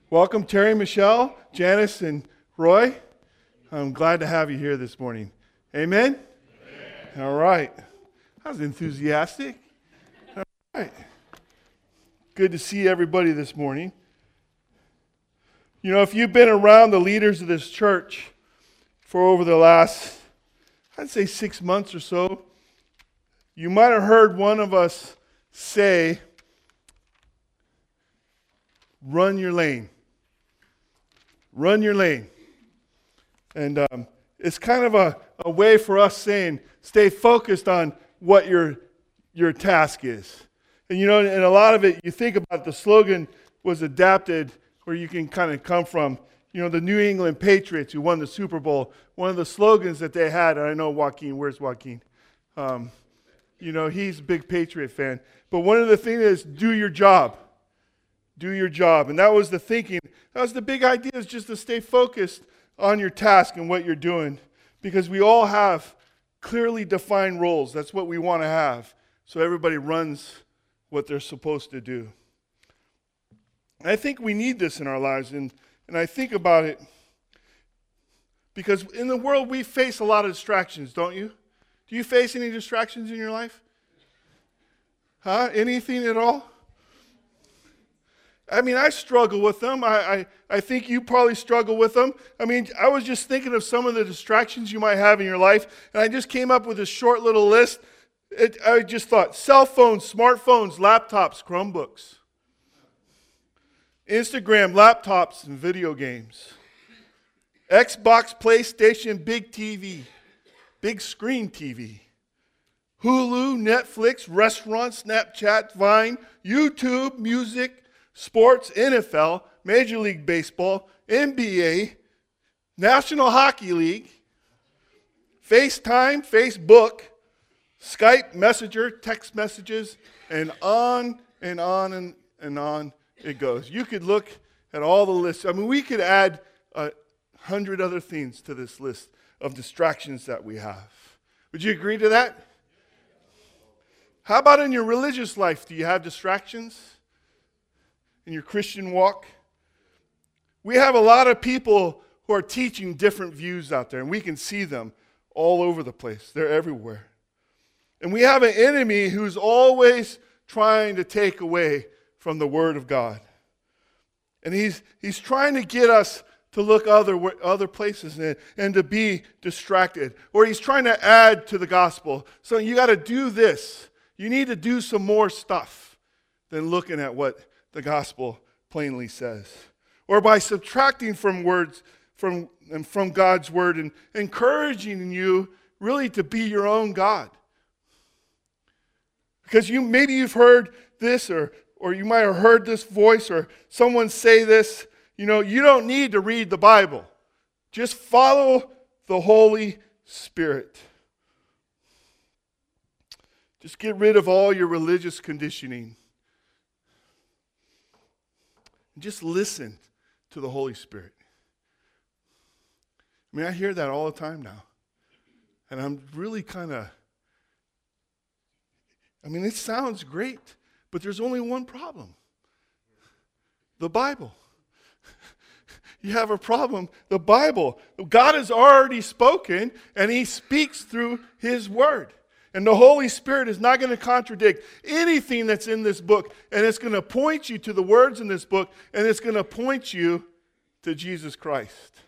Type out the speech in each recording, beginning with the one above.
Welcome, Terry, Michelle, Janice, and Roy. I'm glad to have you here this morning. Amen? Amen. All right. That was enthusiastic. All right. Good to see everybody this morning. You know, if you've been around the leaders of this church for over the last, I'd say 6 months or so, you might have heard one of us say, run your lane. Run your lane. And it's kind of a way for us saying, stay focused on what your task is. And you know, and a lot of it, you think about the slogan was adapted where you can kind of come from. You know, the New England Patriots who won the Super Bowl, one of the slogans that they had, and I know Joaquin, where's Joaquin? You know, he's a big Patriot fan. But one of the things is do your job. Do your job. And that was the thinking. That was the big idea, is just to stay focused on your task and what you're doing. Because we all have clearly defined roles. That's what we want to have. So everybody runs what they're supposed to do. And I think we need this in our lives. And I think about it because in the world we face a lot of distractions, don't you? Do you face any distractions in your life? Huh? Anything at all? I mean, I struggle with them. I think you probably struggle with them. I mean, I was just thinking of some of the distractions you might have in your life, and I just came up with a short little list. I just thought, cell phones, smartphones, laptops, Chromebooks, Instagram, laptops, and video games, Xbox, PlayStation, big TV, big screen TV, Hulu, Netflix, restaurants, Snapchat, Vine, YouTube, music, sports, NFL, Major League Baseball, NBA, National Hockey League, FaceTime, Facebook, Skype, Messenger, text messages, and on and on and on it goes. You could look at all the lists. I mean, we could add 100 other things to this list of distractions that we have. Would you agree to that? How about in your religious life? Do you have distractions? In your Christian walk? We have a lot of people who are teaching different views out there, and we can see them all over the place. They're everywhere. And we have an enemy who's always trying to take away from the Word of God. And he's trying to get us to look other places and to be distracted. Or he's trying to add to the gospel. So you got to do this. You need to do some more stuff than looking at what the gospel plainly says. Or by subtracting from words from God's word and encouraging you really to be your own God. Because maybe you've heard this or you might have heard this voice or someone say this, you know, you don't need to read the Bible. Just follow the Holy Spirit. Just get rid of all your religious conditioning. Just listen to the Holy Spirit. I mean, I hear that all the time now. And I'm really it sounds great, but there's only one problem. The Bible. You have a problem. The Bible. God has already spoken, and He speaks through His Word. And the Holy Spirit is not going to contradict anything that's in this book. And it's going to point you to the words in this book. And it's going to point you to Jesus Christ.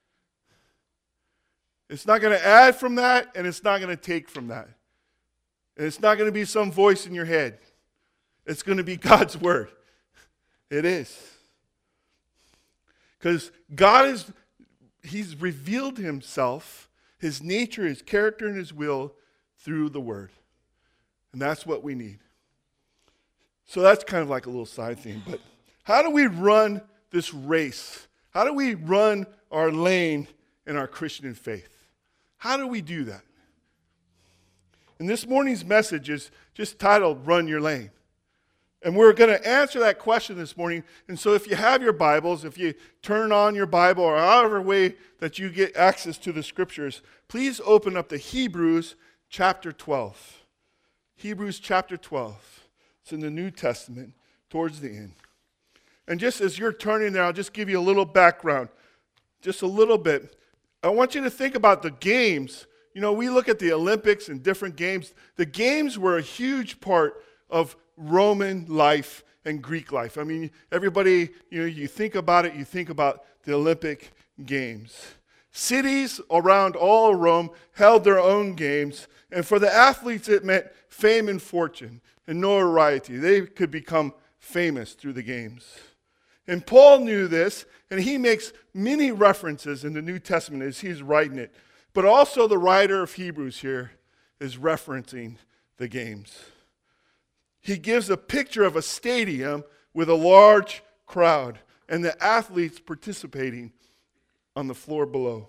It's not going to add from that. And it's not going to take from that. And it's not going to be some voice in your head. It's going to be God's Word. It is. Because God He's revealed Himself, His nature, His character, and His will through the Word. And that's what we need. So that's kind of like a little side thing. But how do we run this race? How do we run our lane in our Christian faith? How do we do that? And this morning's message is just titled, Run Your Lane. And we're going to answer that question this morning. And so if you have your Bibles, if you turn on your Bible or however way that you get access to the Scriptures, please open up to Hebrews chapter 12. Hebrews chapter 12. It's in the New Testament, towards the end. And just as you're turning there, I'll just give you a little background, just a little bit. I want you to think about the games. You know, we look at the Olympics and different games. The games were a huge part of Roman life and Greek life. I mean, everybody, you think about it, you think about the Olympic Games. Cities around all Rome held their own games, and for the athletes it meant fame and fortune and notoriety. They could become famous through the games. And Paul knew this, and he makes many references in the New Testament as he's writing it. But also the writer of Hebrews here is referencing the games. He gives a picture of a stadium with a large crowd and the athletes participating on the floor below.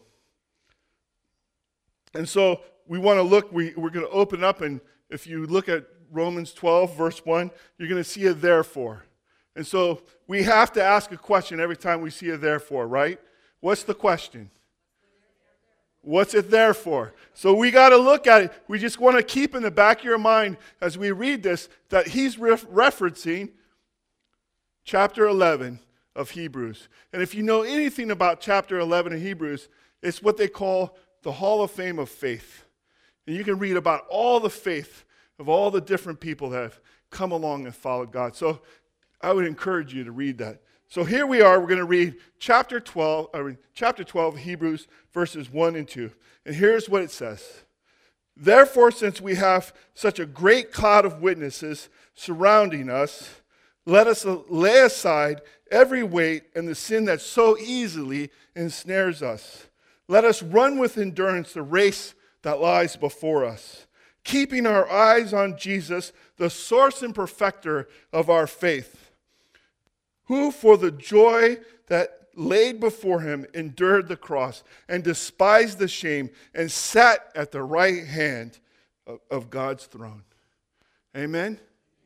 And so we want to look, we're going to open up, and if you look at Romans 12, verse 1, you're going to see a therefore. And so we have to ask a question every time we see a therefore, right? What's the question? What's it there for? So we got to look at it. We just want to keep in the back of your mind as we read this that he's referencing chapter 11 of Hebrews. And if you know anything about chapter 11 of Hebrews, it's what they call the Hall of Fame of Faith. And you can read about all the faith of all the different people that have come along and followed God. So I would encourage you to read that. So here we are, we're going to read chapter 12 of Hebrews, verses 1 and 2. And here's what it says. Therefore, since we have such a great cloud of witnesses surrounding us, let us lay aside every weight and the sin that so easily ensnares us. Let us run with endurance the race that lies before us, keeping our eyes on Jesus, the source and perfecter of our faith, who for the joy that laid before him endured the cross and despised the shame and sat at the right hand of God's throne. Amen?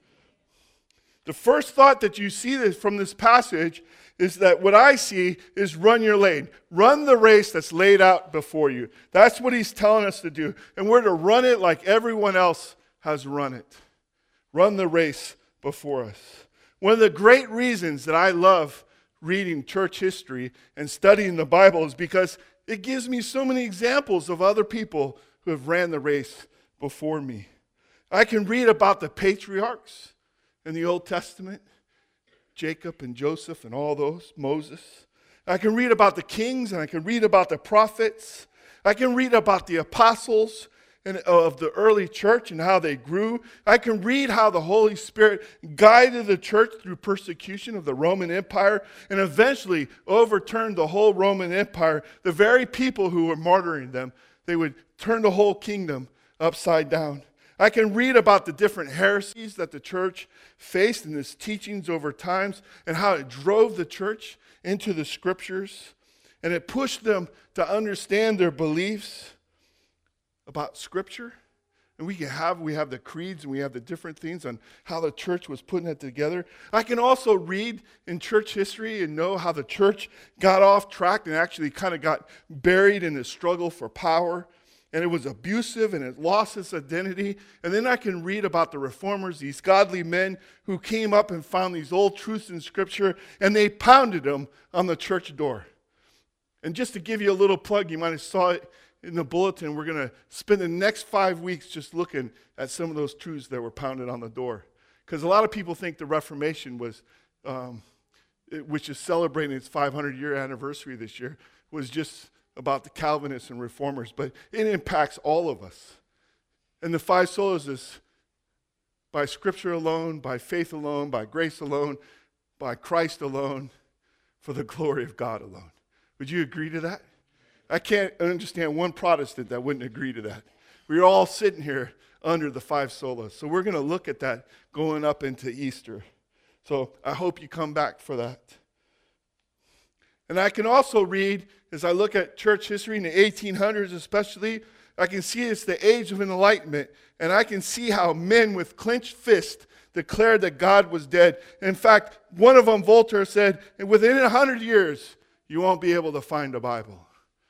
The first thought that you see from this passage is that what I see is run your lane. Run the race that's laid out before you. That's what he's telling us to do. And we're to run it like everyone else has run it. Run the race before us. One of the great reasons that I love reading church history and studying the Bible is because it gives me so many examples of other people who have ran the race before me. I can read about the patriarchs in the Old Testament, Jacob and Joseph and all those, Moses. I can read about the kings, and I can read about the prophets. I can read about the apostles of the early church and how they grew. I can read how the Holy Spirit guided the church through persecution of the Roman Empire and eventually overturned the whole Roman Empire. The very people who were martyring them, they would turn the whole kingdom upside down. I can read about the different heresies that the church faced in its teachings over times and how it drove the church into the scriptures and it pushed them to understand their beliefs about scripture. And we have the creeds and we have the different things on how the church was putting it together. I can also read in church history and know how the church got off track and actually kind of got buried in the struggle for power. And it was abusive and it lost its identity. And then I can read about the reformers, these godly men who came up and found these old truths in Scripture and they pounded them on the church door. And just to give you a little plug, you might have saw it in the bulletin, we're going to spend the next 5 weeks just looking at some of those truths that were pounded on the door. Because a lot of people think the Reformation was, which is celebrating its 500-year anniversary this year, was just about the Calvinists and Reformers, but it impacts all of us. And the 5 solas is by Scripture alone, by faith alone, by grace alone, by Christ alone, for the glory of God alone. Would you agree to that? I can't understand one Protestant that wouldn't agree to that. We're all sitting here under the 5 solas. So we're going to look at that going up into Easter. So I hope you come back for that. And I can also read, as I look at church history in the 1800s especially, I can see it's the age of enlightenment. And I can see how men with clenched fists declared that God was dead. In fact, one of them, Voltaire, said, within 100 years, you won't be able to find a Bible.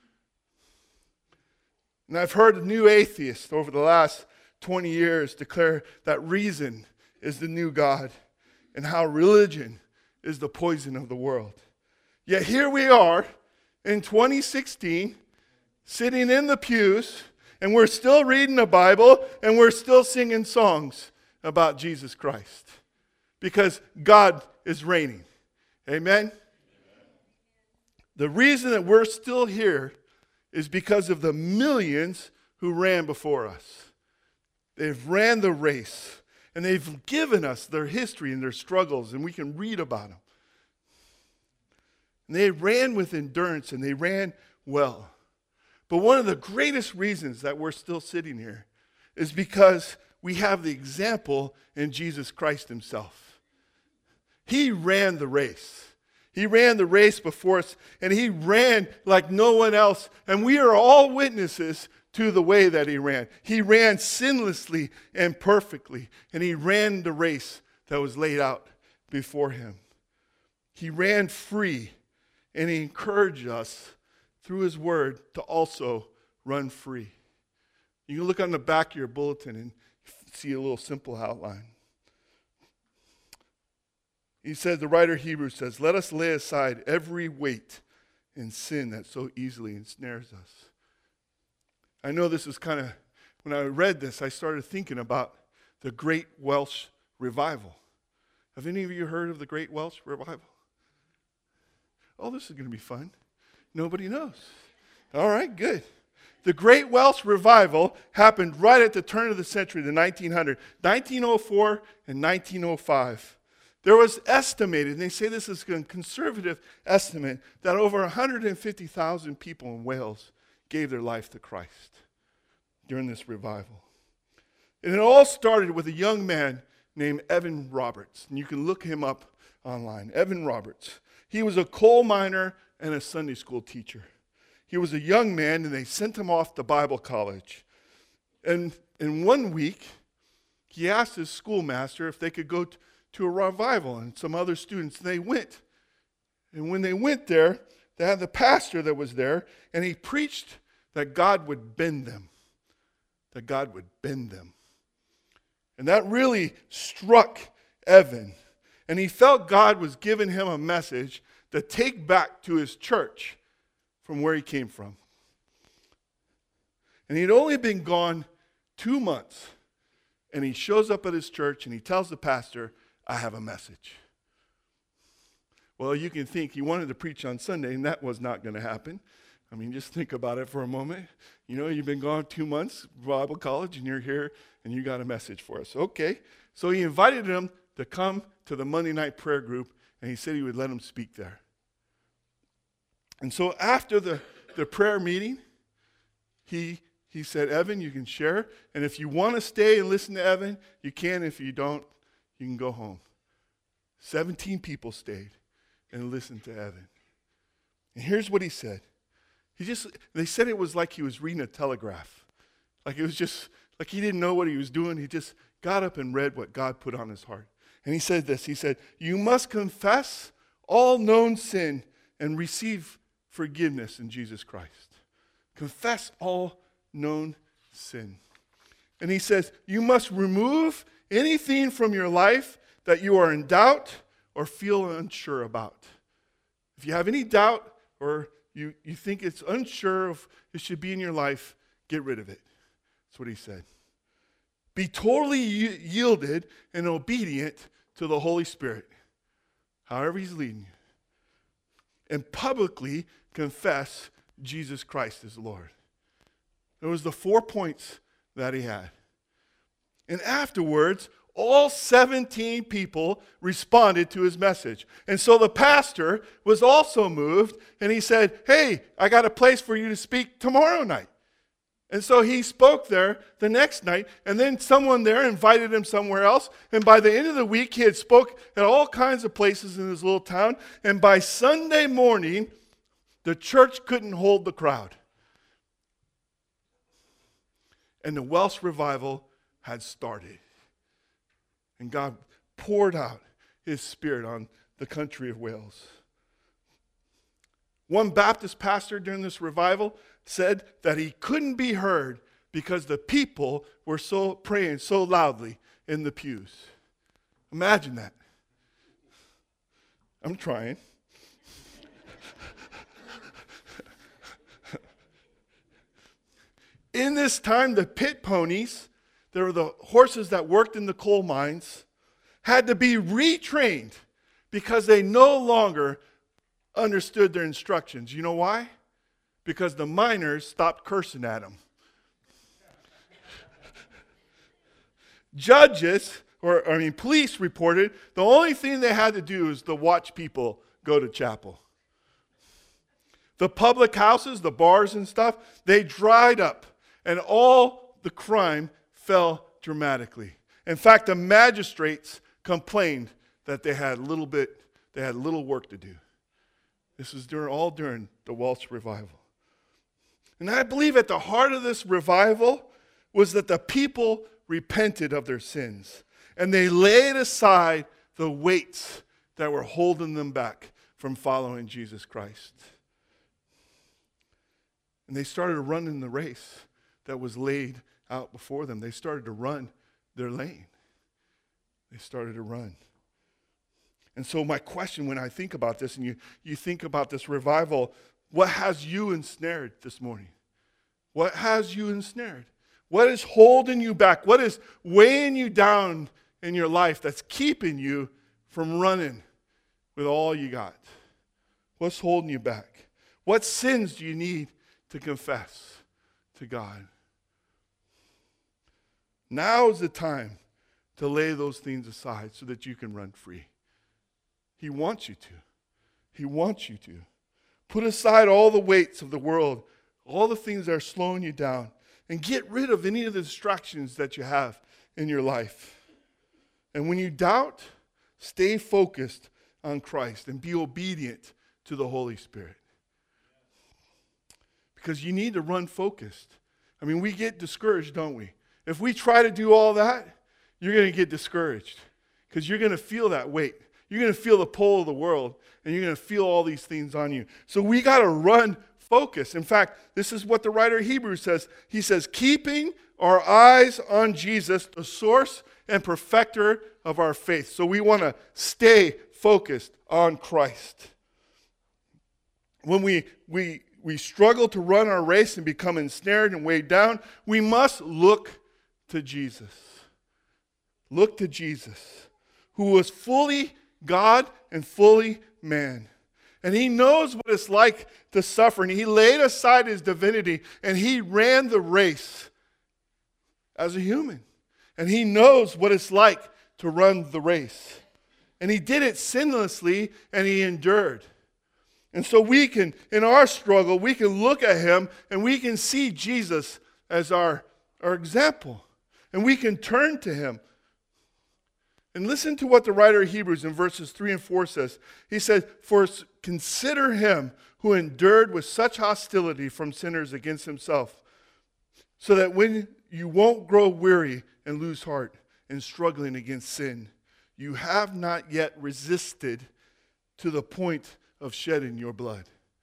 And I've heard new atheists over the last 20 years declare that reason is the new God and how religion is the poison of the world. Yet here we are in 2016, sitting in the pews, and we're still reading the Bible, and we're still singing songs about Jesus Christ. Because God is reigning. Amen? The reason that we're still here is because of the millions who ran before us. They've ran the race, and they've given us their history and their struggles, and we can read about them. And they ran with endurance, and they ran well. But one of the greatest reasons that we're still sitting here is because we have the example in Jesus Christ himself. He ran the race. He ran the race before us, and he ran like no one else. And we are all witnesses to the way that he ran. He ran sinlessly and perfectly, and he ran the race that was laid out before him. He ran free, and he encouraged us through his word to also run free. You can look on the back of your bulletin and see a little simple outline. He says, the writer of Hebrews says, let us lay aside every weight and sin that so easily ensnares us. I know this is kind of, when I read this, I started thinking about the Great Welsh Revival. Have any of you heard of the Great Welsh Revival? Oh, this is going to be fun. Nobody knows. All right, good. The Great Welsh Revival happened right at the turn of the century, the 1904 and 1905. There was estimated, and they say this is a conservative estimate, that over 150,000 people in Wales gave their life to Christ during this revival. And it all started with a young man named Evan Roberts. And you can look him up online. Evan Roberts. He was a coal miner and a Sunday school teacher. He was a young man, and they sent him off to Bible college. And in 1 week, he asked his schoolmaster if they could go to a revival, and some other students. They went. And when they went there, they had the pastor that was there, and he preached that God would bend them. That God would bend them. And that really struck Evan. And he felt God was giving him a message to take back to his church from where he came from. And he'd only been gone 2 months. And he shows up at his church and he tells the pastor, I have a message. Well, you can think he wanted to preach on Sunday, and that was not going to happen. I mean, just think about it for a moment. You know, you've been gone 2 months, Bible college, and you're here, and you got a message for us. Okay. So he invited him to come to the Monday night prayer group, and he said he would let him speak there. And so after the prayer meeting, he said, Evan, you can share. And if you want to stay and listen to Evan, you can. If you don't, you can go home. 17 people stayed and listened to Evan. And here's what he said. They said it was like he was reading a telegraph. Like it was just, like he didn't know what he was doing. He just got up and read what God put on his heart. And he said this, he said, you must confess all known sin and receive forgiveness in Jesus Christ. Confess all known sin. And he says, you must remove anything from your life that you are in doubt or feel unsure about. If you have any doubt or you think it's unsure if it should be in your life, get rid of it. That's what he said. Be totally yielded and obedient to the Holy Spirit, however he's leading you. And publicly confess Jesus Christ as Lord. There was the 4 points that he had. And afterwards, all 17 people responded to his message. And so the pastor was also moved, and he said, hey, I got a place for you to speak tomorrow night. And so he spoke there the next night, and then someone there invited him somewhere else. And by the end of the week, he had spoke at all kinds of places in his little town. And by Sunday morning, the church couldn't hold the crowd. And the Welsh revival had started. And God poured out his Spirit on the country of Wales. One Baptist pastor during this revival said that he couldn't be heard because the people were so praying so loudly in the pews. Imagine that. I'm trying. In this time, the pit ponies, there were the horses that worked in the coal mines, had to be retrained because they no longer understood their instructions. You know why? Because the miners stopped cursing at them. Police reported the only thing they had to do is to watch people go to chapel. The public houses, the bars and stuff, they dried up, and all the crime fell dramatically. In fact, the magistrates complained that they had little work to do. This was all during the Welsh revival. And I believe at the heart of this revival was that the people repented of their sins, and they laid aside the weights that were holding them back from following Jesus Christ. And they started running the race that was laid out before them. They started to run their lane. They started to run. And so my question when I think about this, and you think about this revival, what has you ensnared this morning? What has you ensnared? What is holding you back? What is weighing you down in your life that's keeping you from running with all you got? What's holding you back? What sins do you need to confess to God? Now is the time to lay those things aside so that you can run free. He wants you to. He wants you to. Put aside all the weights of the world, all the things that are slowing you down, and get rid of any of the distractions that you have in your life. And when you doubt, stay focused on Christ and be obedient to the Holy Spirit. Because you need to run focused. I mean, we get discouraged, don't we? If we try to do all that, you're going to get discouraged because you're going to feel that weight. You're going to feel the pull of the world, and you're going to feel all these things on you. So we got to run focused. In fact, this is what the writer of Hebrews says. He says, keeping our eyes on Jesus, the source and perfecter of our faith. So we want to stay focused on Christ. When we struggle to run our race and become ensnared and weighed down, we must look to Jesus. Look to Jesus, who was fully God and fully man. And he knows what it's like to suffer. And he laid aside his divinity and he ran the race as a human. And he knows what it's like to run the race. And he did it sinlessly and he endured. And so we can, in our struggle, we can look at him and we can see Jesus as our example. And we can turn to him. And listen to what the writer of Hebrews in verses 3 and 4 says. He says, for consider him who endured with such hostility from sinners against himself, so that when you won't grow weary and lose heart in struggling against sin, you have not yet resisted to the point of shedding your blood.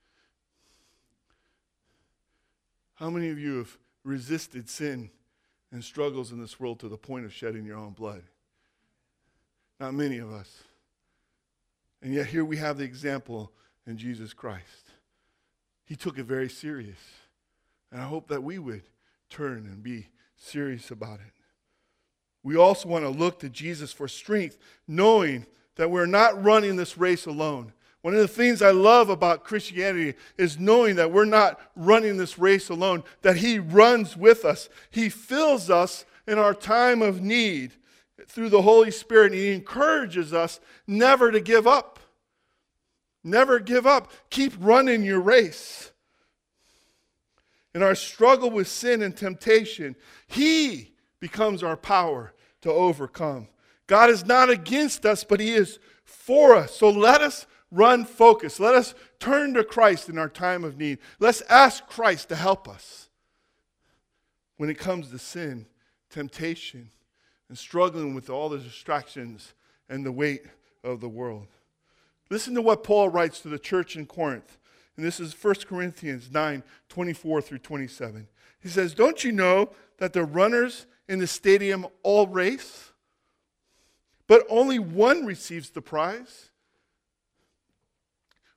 How many of you have resisted sin and struggles in this world to the point of shedding your own blood? Not many of us. And yet here we have the example in Jesus Christ. He took it very serious. And I hope that we would turn and be serious about it. We also want to look to Jesus for strength, knowing that we're not running this race alone. One of the things I love about Christianity is knowing that we're not running this race alone, that he runs with us. He fills us in our time of need through the Holy Spirit, and he encourages us never to give up. Never give up. Keep running your race. In our struggle with sin and temptation, he becomes our power to overcome. God is not against us, but he is for us. So let us run focused. Let us turn to Christ in our time of need. Let's ask Christ to help us when it comes to sin, temptation, and struggling with all the distractions and the weight of the world. Listen to what Paul writes to the church in Corinth. And this is 1 Corinthians 9, 24 through 27. He says, don't you know that the runners in the stadium all race, but only one receives the prize?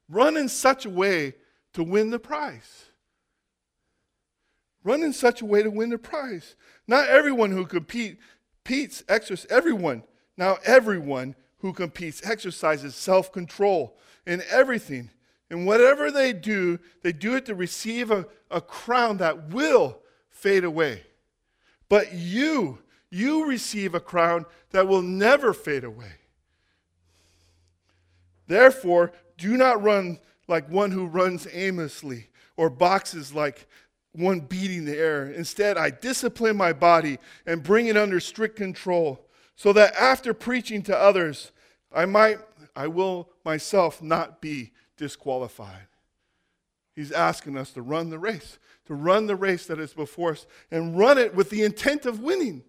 Run in such a way to win the prize. Run in such a way to win the prize. Not everyone who competes everyone who competes exercises self-control in everything. And whatever they do it to receive a crown that will fade away. But you receive a crown that will never fade away. Therefore, do not run like one who runs aimlessly or boxes like one beating the air. Instead, I discipline my body and bring it under strict control, so that after preaching to others, I will myself not be disqualified. He's asking us to run the race that is before us, and run it with the intent of winning.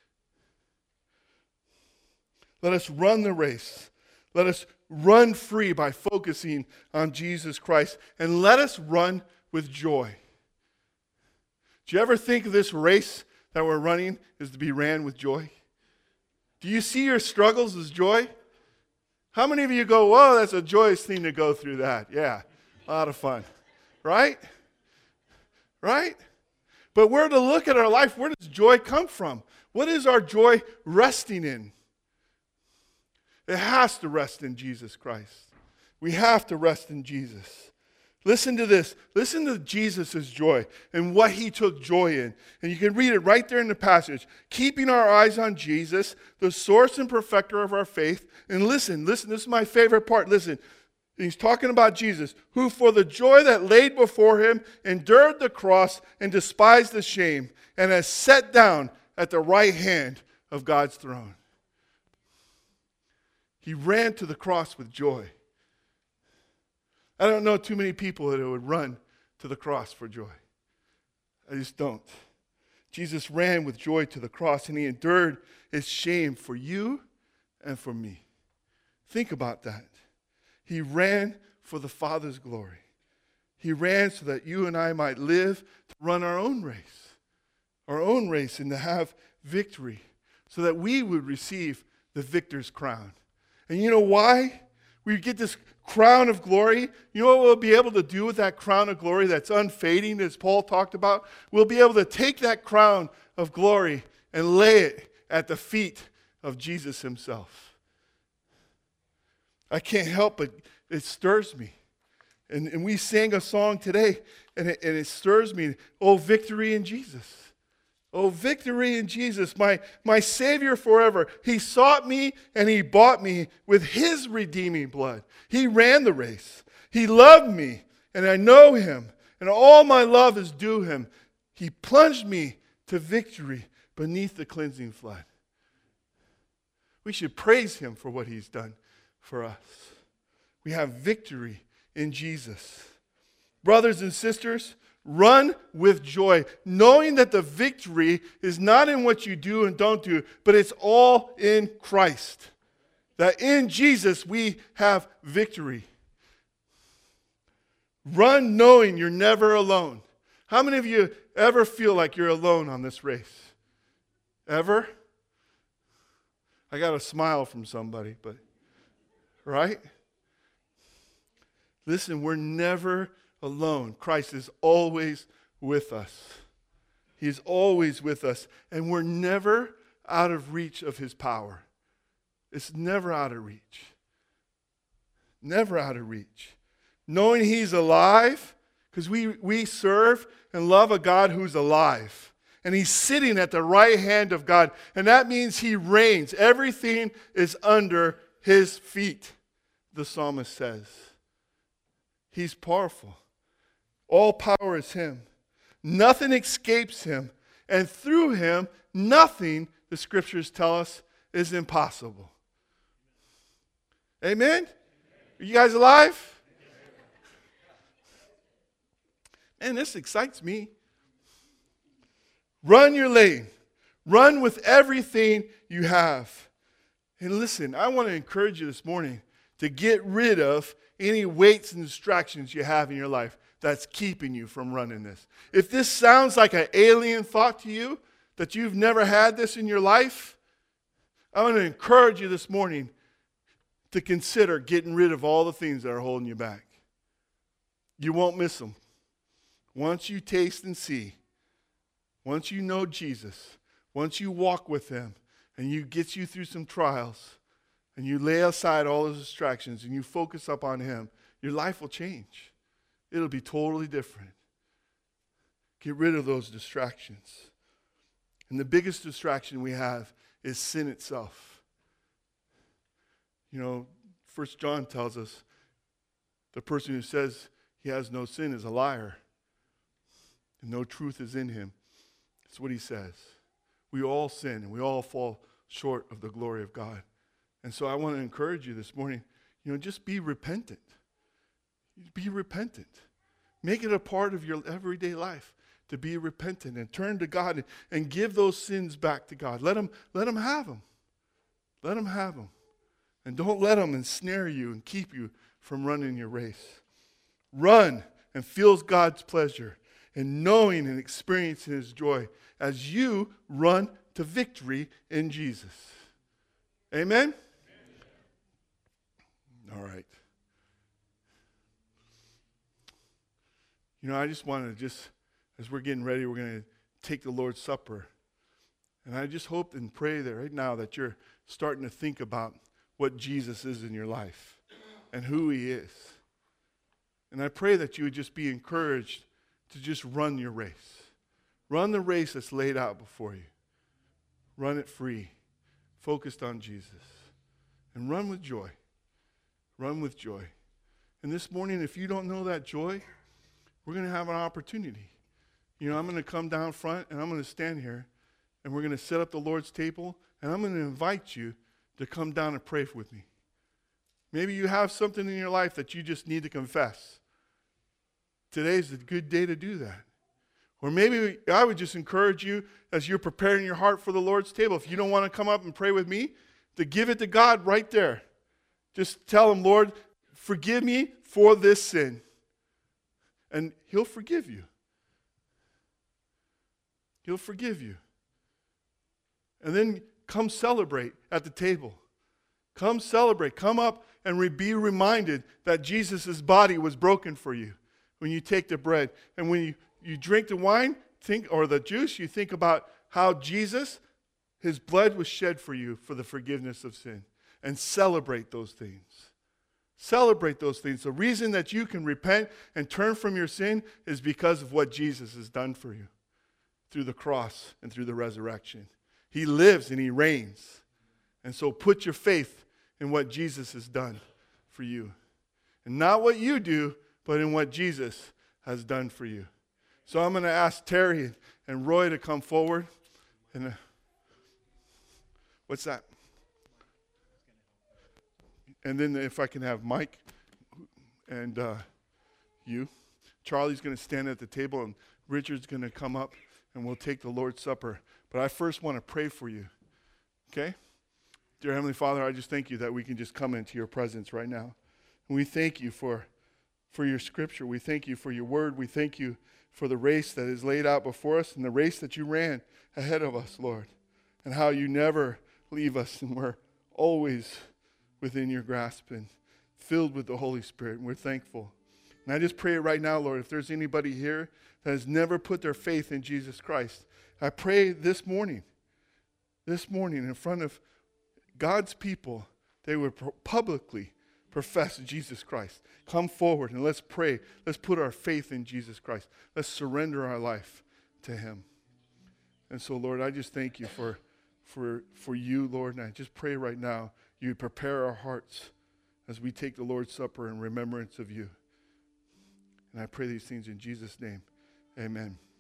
Let us run the race. Let us run free by focusing on Jesus Christ, and let us run with joy. Do you ever think of this race that we're running is to be ran with joy? Do you see your struggles as joy? How many of you go, whoa, that's a joyous thing to go through that? Yeah, a lot of fun. Right? Right? But we're to look at our life. Where does joy come from? What is our joy resting in? It has to rest in Jesus Christ. We have to rest in Jesus. Listen to this. Listen to Jesus' joy and what he took joy in. And you can read it right there in the passage. Keeping our eyes on Jesus, the source and perfecter of our faith. And listen, this is my favorite part. Listen, he's talking about Jesus, who for the joy that laid before him endured the cross and despised the shame, and has sat down at the right hand of God's throne. He ran to the cross with joy. I don't know too many people that would run to the cross for joy. I just don't. Jesus ran with joy to the cross, and he endured his shame for you and for me. Think about that. He ran for the Father's glory. He ran so that you and I might live to run our own race and to have victory, so that we would receive the victor's crown. And you know why we get this crown of glory? You know what we'll be able to do with that crown of glory that's unfading, as Paul talked about? We'll be able to take that crown of glory and lay it at the feet of Jesus himself. I can't help but it stirs me. And we sang a song today, and it stirs me. Oh, victory in Jesus. Oh, victory in Jesus, my Savior forever. He sought me and he bought me with his redeeming blood. He ran the race. He loved me, and I know him, and all my love is due him. He plunged me to victory beneath the cleansing flood. We should praise him for what he's done for us. We have victory in Jesus. Brothers and sisters, run with joy, knowing that the victory is not in what you do and don't do, but it's all in Christ. That in Jesus we have victory. Run knowing you're never alone. How many of you ever feel like you're alone on this race? Ever? I got a smile from somebody, but right? Listen, we're never alone. Christ is always with us. He's always with us. And we're never out of reach of his power. It's never out of reach. Never out of reach. Knowing he's alive, because we serve and love a God who's alive. And he's sitting at the right hand of God. And that means he reigns. Everything is under his feet, the psalmist says. He's powerful. All power is him. Nothing escapes him. And through him, nothing, the scriptures tell us, is impossible. Amen? Are you guys alive? Man, this excites me. Run your lane. Run with everything you have. And listen, I want to encourage you this morning to get rid of any weights and distractions you have in your life that's keeping you from running this. If this sounds like an alien thought to you, that you've never had this in your life, I want to encourage you this morning to consider getting rid of all the things that are holding you back. You won't miss them. Once you taste and see, once you know Jesus, once you walk with him, and you gets you through some trials, and you lay aside all those distractions, and you focus up on him, your life will change. It'll be totally different. Get rid of those distractions. And the biggest distraction we have is sin itself. You know, 1 John tells us the person who says he has no sin is a liar, and no truth is in him. That's what he says. We all sin, and we all fall short of the glory of God. And so I want to encourage you this morning, just be repentant. Be repentant. Make it a part of your everyday life to be repentant and turn to God and give those sins back to God. Let him have them. Let him have them. And don't let them ensnare you and keep you from running your race. Run and feel God's pleasure and knowing and experiencing his joy as you run to victory in Jesus. Amen? All right. I just want to as we're getting ready, we're going to take the Lord's Supper. And I just hope and pray that right now that you're starting to think about what Jesus is in your life and who he is. And I pray that you would just be encouraged to just run your race. Run the race that's laid out before you. Run it free, focused on Jesus. And run with joy. Run with joy. And this morning, if you don't know that joy, we're going to have an opportunity. I'm going to come down front, and I'm going to stand here, and we're going to set up the Lord's table, and I'm going to invite you to come down and pray with me. Maybe you have something in your life that you just need to confess. Today's a good day to do that. Or maybe I would just encourage you as you're preparing your heart for the Lord's table, if you don't want to come up and pray with me, to give it to God right there. Just tell him, Lord, forgive me for this sin. And he'll forgive you. He'll forgive you. And then come celebrate at the table. Come celebrate. Come up and be reminded that Jesus' body was broken for you when you take the bread. And when you drink the wine, or the juice, you think about how Jesus, his blood was shed for you for the forgiveness of sin. And celebrate those things. Celebrate those things. The reason that you can repent and turn from your sin is because of what Jesus has done for you through the cross and through the resurrection. He lives and he reigns. And so put your faith in what Jesus has done for you. And not what you do, but in what Jesus has done for you. So I'm going to ask Terry and Roy to come forward. And what's that? And then if I can have Mike and you. Charlie's going to stand at the table, and Richard's going to come up, and we'll take the Lord's Supper. But I first want to pray for you, okay? Dear Heavenly Father, I just thank you that we can just come into your presence right now. And we thank you for your scripture. We thank you for your word. We thank you for the race that is laid out before us and the race that you ran ahead of us, Lord, and how you never leave us, and we're always within your grasp and filled with the Holy Spirit, and we're thankful. And I just pray right now, Lord, if there's anybody here that has never put their faith in Jesus Christ, I pray this morning in front of God's people, they would publicly profess Jesus Christ. Come forward and let's pray. Let's put our faith in Jesus Christ. Let's surrender our life to him. And so, Lord, I just thank you for you, Lord, and I just pray right now you prepare our hearts as we take the Lord's Supper in remembrance of you. And I pray these things in Jesus' name. Amen.